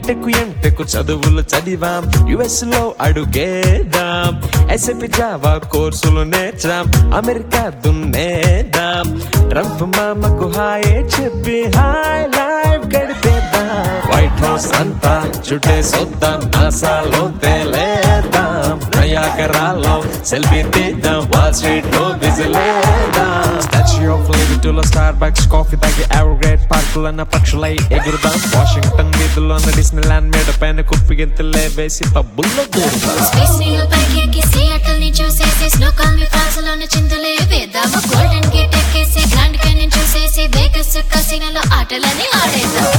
ఎంటెకు చదువులు చదివాం, యుఎస్ లో అడుగేదాం, ఎస్ఏపి జావా కోర్సులు నేర్చాం, అమెరికా దున్నేదాం, ట్రంప్ మామకు హాయ్ చెప్పి హాయ్ లైఫ్ గడిపేద్దాం, వైట్ హౌస్ అంతా చుట్టేసొద్దాం, నాసాలో తేలేద్దాం, నయాగరాలో సెల్ఫీ తీద్దాం, వాల్ స్ట్రీట్ లో విజిలేద్దాం, స్టాచ్యూ ఆఫ్ లిబర్టీలో స్టార్బక్స్ కాఫీ తాగి ఎవర్ పార్కులన్న పక్షులై ఎగురుదాం, వాషింగ్టన్ వీధుల్లో డిస్నీ ల్యాండ్ మీద పైన కుప్పిగింతలే వేసి పబ్బుల్లో దూరుదాం. స్పేస్ నీలో పైకి ఎక్కేసి అటల్ని చూసేసి స్లోకాల్ మీ ఫ్రాన్స్ లోని చింతలే వేద్దాం, గోల్డెన్ గేట్ ఎక్కేసి గ్రాండ్ క్యానియన్ చూసేసి వేగస్ కసినోలో ఆటలని ఆడేద్దాం.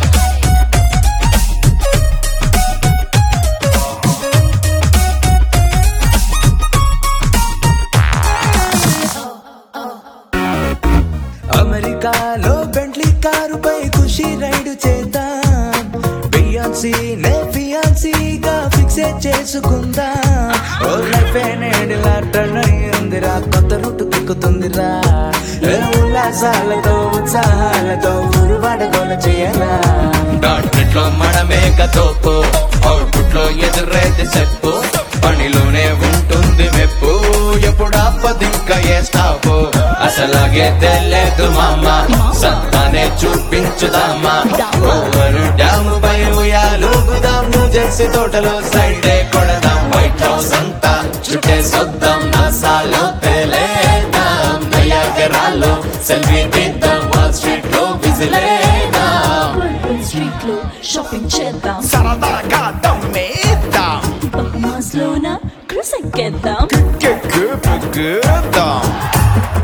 అమెరికాలో బెంట్లీ కారుపై ఖుషి రైడ్ చేద్దాం, బియాన్సీ నే ఫియాన్సీగా ఫిక్స్ చేసుకుందాం, ఓ లైఫ్ నేడిలా టర్న్ అయ్యిందిరా, కొత్త రూట్ తిక్కుతుందిరా, ఉల్లాసాలతో ఉత్సాహాలతో ఊరువాడగోల చేయరా, డాట్ లో మడమేక తోపు, అవుట్పుట్ లో ఎదురేది చెప్పు, పనిలోనే ఉంటుంది మెప్పు, ఎప్పుడు ఆపదింక ఏ స్టాపు, అసలాగే తెలియదు మామ, సత్తానే చూపించుదామా, ఓవరు డ్యాము పై ఉయ్యాలుగుదాం, నువ్వు చేసి తోటలో సైడే కొడదాం, వైట్ హౌస్ అంతా చుట్టేసొద్దాం, నాసాలో తేలేద్దాం, నయాగరాలో సెల్ఫీ తీద్దాం, వాల్ స్ట్రీట్ లో విజిలేద్దాం, స్ట్రీట్ లో షాపింగ్ చేద్దాం, సరదాగా దమ్మేద్దాం, బహమాస్ లోన క్రూజ్ ఎక్కేద్దాం.